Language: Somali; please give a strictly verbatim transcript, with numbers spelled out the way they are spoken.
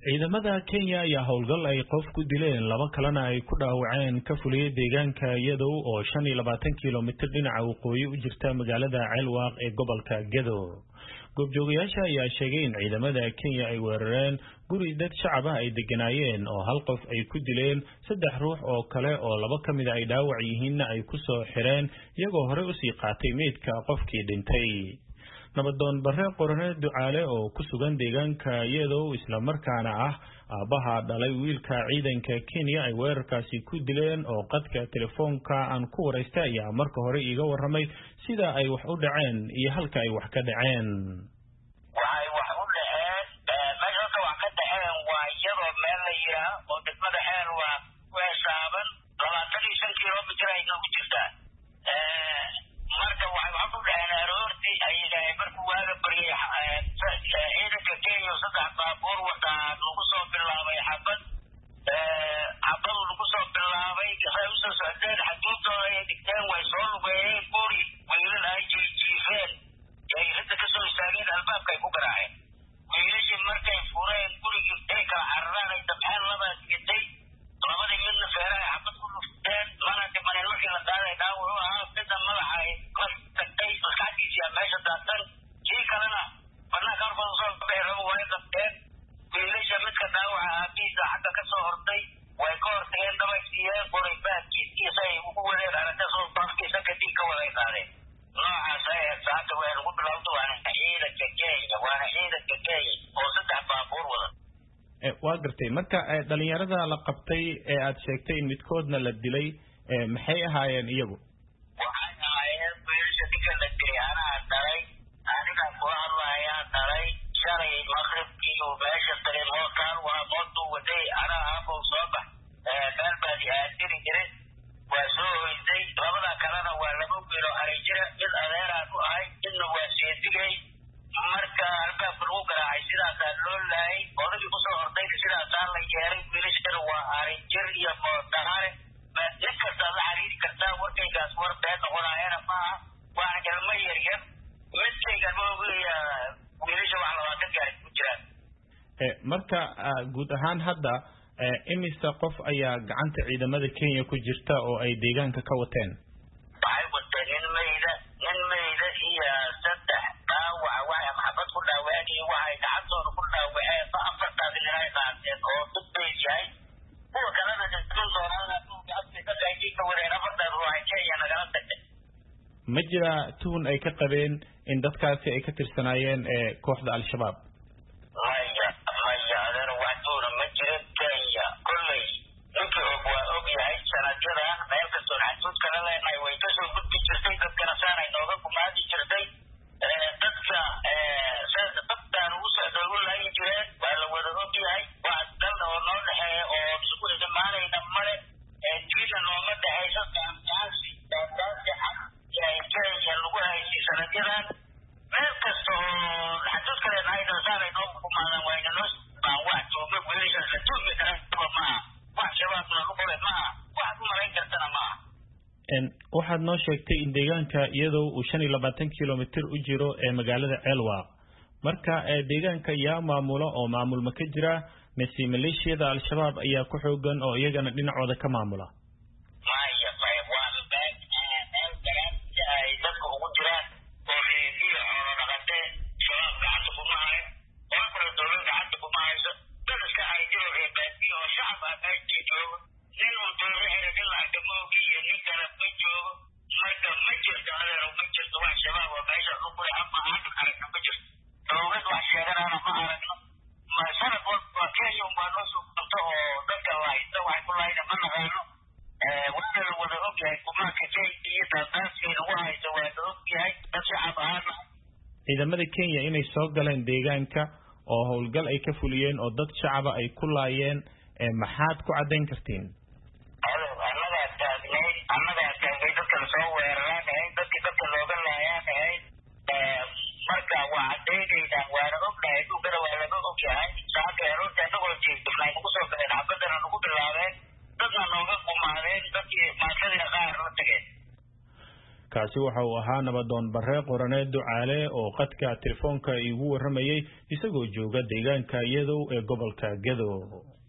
ciidamada Kenya ayaa howlgal ay qof ku dileen laba kalena ay ku dhaawaceen ka fuliyay deegaanka Gedo oo shan iyo labaatan kiiloomitir dhinaca waqooyi u jirta magaalada Ceelwaaq ee gobolka Gedo. Goobjoogayaasha ayaa sheegay in ciidamada Kenya ay weerareen guri dad shacab ah ay deganaayeen oo hal qof ay ku dileen saddex ruux oo kale oo laba kamid ay dhaawac yihiin ay ku soo xireen iyagoo hore u sii qaatay meedka qofkii dhintay. nabadoon barre qorane ducaale oo ku sugan deegaanka iyadoo isla markaana ah aabaha dhalay wiilka ciidanka Kenya ay weerarkaasi ku dileen oo qadka telefoonka aan ku wareystay ayaa marka hore iiga waramay sida ay wax u dhaceen iyo halka ay wax ka dhaceen. waxay wax u dhaceen meesha wax ka dhaceen waa iyadoo meel la yiraahdo oo degmada Ceelwaaq weesaaban labaatan iyo shan kiiloomitir ay ku jirtaa. marka waxay wax u dhaceen aroortii ayaga markuu waaga bariyay ciidanka Kenya saddex baabuur wada lagu soo bilaabay xabad xabad lagu soo bilaabay waxay u soo socdeen xaduudooda ay dhigteen way soo lugeeyeen guri wiilal ay jiifeen ay hadda ka soo istaageen albaabka ay ku garaaceen wiilashii markay fureen gurigii ay kala cararaan ay dabxeen labaa digtay labadii midna feeraha xabad ku dhufteen lana dhimaneen markii la qaaday dhaawac ahaa midna madaxa ay tagtay maskaxdiisa meesha daatan kii kalena banaanka horkooda soo baxay rabo way qabteen wiilasha midka dhaawaca aabihiisa xagga ka soo hortay way ka hortageen dabaysiiyeen qoray baadkiisa ay ugu wadeen aragta soo baafkiisa kadib ka waday qaadeen noocaas ay saacada way ugu bilowday waana ciidanka Kenya waana ciidanka Kenya oo saddex baabuur wada waa gartay marka dhalinyarada la qabtay ee aad sheegtay in midkoodna la dilay maxay ahaayeen iyagu waxay ahaayeen wiilasha ninka la dilay anaa dhalay aniga ku hadlayaa dhalay shalay maqribkii uu meesha tagay mookaan waa mootuu waday anaa aabuu soo bax meel baadi aadiri jiray waa soo hoyday labada kalena waa laba wiil oo aray jira mid adeeraa ku ahay midna waa seedigay marka albaabka lagu garaacay sidaasaa loo laayay odagii kusoo hortay sidaasaa la yeelay wiilashana waa aray jir iyo mootaare nin kastaa la xiriiri kartaa warkaygaas war been noqonaayana maaha waana galma yaryar midkaygan maogiya wiilasha wax labaatan gaari ku jiraan. marka guud ahaan hadda imise qof ayaa gacanta ciidamada Kenya ku jirta oo ay deegaanka ka wateen waxay wateen nin mayda nin mayda iyo saddex dhaawac waxay maxabad ku dhaawaceen waxay gacantooda ku dhaawaceen afartaas nin ay qaateen oo dubbeys yahay kuwa kalena dadkan doonaan ka qaybiga wadeen afartaas ruux ay Kenya nagala tagtay. ma jira tuhun ay ka qabeen in dadkaasi ay ka tirsanaayeen kooxda al-shabaab maya maya adeer wax tuhuna ma jirin Kenya kolley ninkii og waa og yahay sanadyadan meel kastoo xaduud kala leenahay way kasoo gudbi jirtay dadkana saanay nooga gumaadi jirtay dadka dadkaan ugu soo dhow lahayn jireen waa la wada og yahay wax dalna oo noo dhexeeya oo isku imaanayna male diina nooma dhexeyso gaangaansi gaangaansi xaq Kenya lagu haysay sanadyadan meel kasta oo xaduud kale leenahayna saanay nooga gumaadaan wayna noo baan wax jooga wiilashaas la tuumi karaba maaha wax shabaabna lagu qole maaha wax ku marayn kartana maaha. waxaad noo sheegtay in deegaanka iyadoo uu shan iyo labaatan kiiloomitir u jiro ee magaalada Ceelwaaq marka deegaanka yaa maamulo oo maamul ma ka jira mise maleeshiyada al-shabaab ayaa ku xoogan oo iyagana dhinacooda ka maamula maya maya waa baad ay dadka ugu jiraan oo reediyo xoolo dhaqatee shabaab gacanta kuma hayo oo kale dowlad gacanta kuma hayso dad iska ay jiro reebaadiyo oo shacab ah ay joogo nin uu dowlad xeradin lacagta ma ogiyo nin kale ma joogo marka ma jirto adeero ma jirto wax shabaab oo meesha ku kula ama aan aragno ma jirto dowlad wax sheeganaana ma aragno ma sanad walba Kenya umbaa noo soo qabto oo dadka lahaysta waxay ku lahayna ma naqaano waana la wada og yahay kumaanka Kenya iyo daadaasii lagu haysto waa la og yahay dad shacab ahaana ciidamada Kenya inay soo galeen deegaanka oo howlgal ay ka fuliyeen oo dad shacaba ay ku laayeen maxaad ku cadeyn kartiin annagaa taagnay annagaa taagnay dadka lasoo weeraraan ahayd dadkii dadka looga laayaan ahayd marka waa cadeynaynaa waana ognahay dhulkana waa laga og yahay saaka aroorta annagoo jeednay nagu soo galeen xabadana nagu bilaabeen dadna nooga gumaadeen dadkii maasadina qaar la tageen kaasi waxa uu ahaa nabadoon Barre Qorane Ducaale oo qadka telefoonka igu waramayay isagoo jooga deegaanka Yadow ee gobolka Gedo.